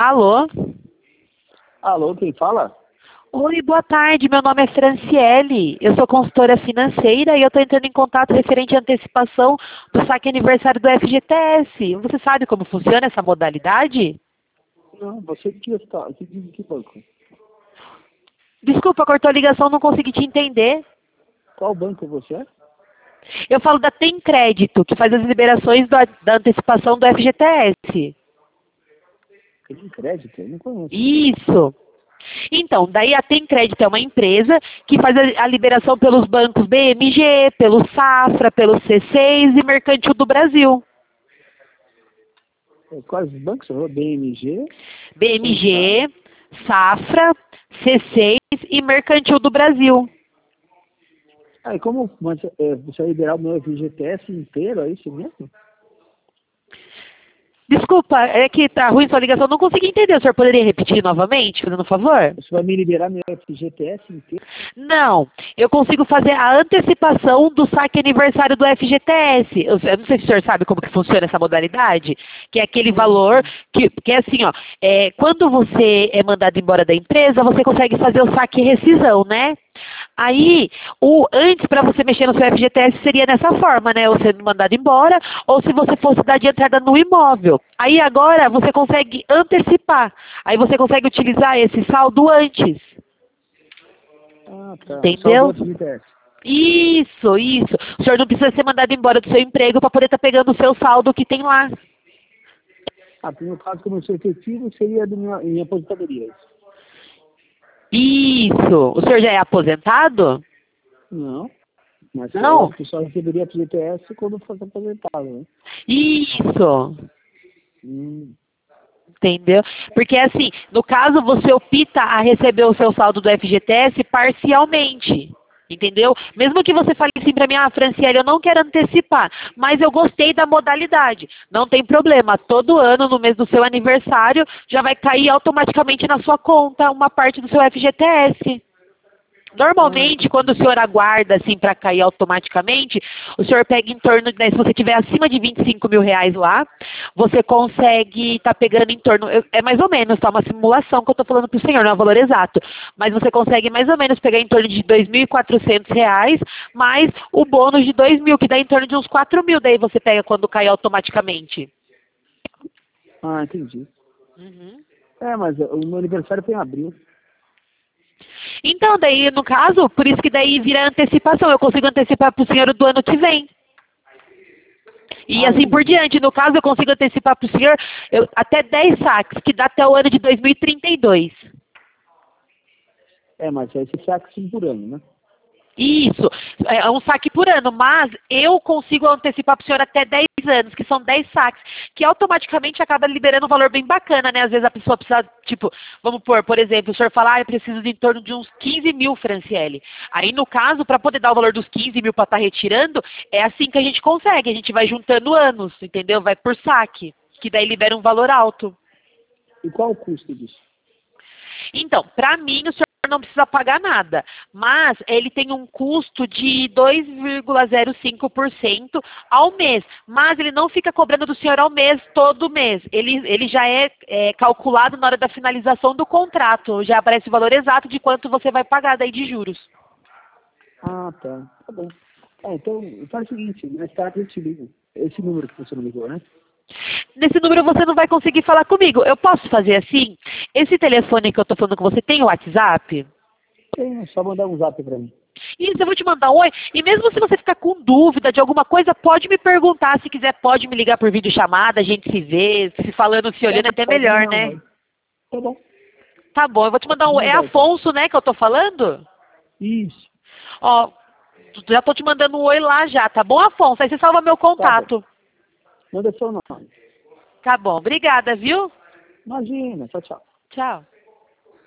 Alô? Alô, quem fala? Oi, boa tarde. Meu nome é Franciele. Eu sou consultora financeira e eu estou entrando em contato referente à antecipação do saque aniversário do FGTS. Você sabe como funciona essa modalidade? Não, você que está. Você diz de que banco? Desculpa, cortou a ligação, não consegui te entender. Qual banco você é? Eu falo da Tem Crédito, que faz as liberações da antecipação do FGTS. Tem crédito? Eu não conheço. Isso. Então, daí a Tem Crédito é uma empresa que faz a liberação pelos bancos BMG, pelo Safra, pelo C6 e Mercantil do Brasil. Quais bancos você falou? BMG? BMG, Safra, C6 e Mercantil do Brasil. Ah, e como você vai liberar o meu FGTS inteiro, é isso mesmo? Desculpa, é que tá ruim sua ligação, não consegui entender. O senhor poderia repetir novamente, fazendo um favor? Você vai me liberar meu FGTS inteiro? Não, eu consigo fazer a antecipação do saque aniversário do FGTS. Eu não sei se o senhor sabe como que funciona essa modalidade, que é aquele valor que é assim, ó, quando você é mandado embora da empresa, você consegue fazer o saque e rescisão, né? Aí, antes para você mexer no seu FGTS seria dessa forma, né? Ou sendo mandado embora, ou se você fosse dar de entrada no imóvel. Aí agora você consegue antecipar. Aí você consegue utilizar esse saldo antes. Ah, tá. Entendeu? Saldo FGTS. Isso, isso. O senhor não precisa ser mandado embora do seu emprego para poder estar pegando o seu saldo que tem lá. Ah, no caso, como eu sou efetivo, seria minha aposentadoria. Isso. O senhor já é aposentado? Não, mas é Não? óbvio que só receberia FGTS quando fosse aposentado, né? Isso. Hum. Entendeu? Porque assim, no caso você opta a receber o seu saldo do FGTS parcialmente. Entendeu? Mesmo que você fale assim para mim, Franciele, eu não quero antecipar, mas eu gostei da modalidade. Não tem problema. Todo ano, no mês do seu aniversário, já vai cair automaticamente na sua conta uma parte do seu FGTS. Normalmente, quando o senhor aguarda assim para cair automaticamente, o senhor pega em torno, né, se você tiver acima de R$ 25.000 lá, você consegue estar pegando em torno, é mais ou menos, tá? Uma simulação que eu estou falando para o senhor, não é o valor exato, mas você consegue mais ou menos pegar em torno de R$ 2.400, mais o bônus de 2.000, que dá em torno de uns 4.000, daí você pega quando cai automaticamente. Ah, entendi. Uhum. Mas o meu aniversário foi em abril. Então, daí, no caso, por isso que daí vira antecipação. Eu consigo antecipar para o senhor do ano que vem. E assim por Entendi. diante. No caso, eu consigo antecipar para o senhor até 10 saques, que dá até o ano de 2032. Mas aí você saca 5 por ano, né? Isso, é um saque por ano, mas eu consigo antecipar para o senhor até 10 anos, que são 10 saques, que automaticamente acaba liberando um valor bem bacana, né? Às vezes a pessoa precisa, tipo, vamos por exemplo, o senhor fala, eu preciso de em torno de uns 15 mil, Franciele. Aí, no caso, para poder dar o valor dos 15 mil para estar retirando, é assim que a gente consegue, a gente vai juntando anos, entendeu? Vai por saque, que daí libera um valor alto. E qual o custo disso? Então, para mim, o senhor não precisa pagar nada, mas ele tem um custo de 2,05% ao mês, mas ele não fica cobrando do senhor ao mês, todo mês. Ele já é calculado na hora da finalização do contrato, já aparece o valor exato de quanto você vai pagar daí de juros. Ah, tá. Tá bom. Então, faz o seguinte, mais tarde eu te ligo. Esse número que você não ligou, né? Nesse número você não vai conseguir falar comigo. Eu posso fazer assim? Esse telefone que eu estou falando com você tem o WhatsApp? Tem, é só mandar um zap pra mim. Isso, eu vou te mandar um oi. E mesmo se você ficar com dúvida de alguma coisa, pode me perguntar. Se quiser, pode me ligar por videochamada, a gente se vê, se falando, se olhando, é até Pode melhor, mandar um né? oi. Tá bom. Tá bom, eu vou te mandar um oi. É Mandar, então. Afonso, né, que eu tô falando? Isso. Ó, já tô te mandando um oi lá já, tá bom, Afonso? Aí você salva meu Tá bom. contato. Manda seu nome. Tá bom, obrigada, viu? Imagina. Tchau, tchau. Tchau.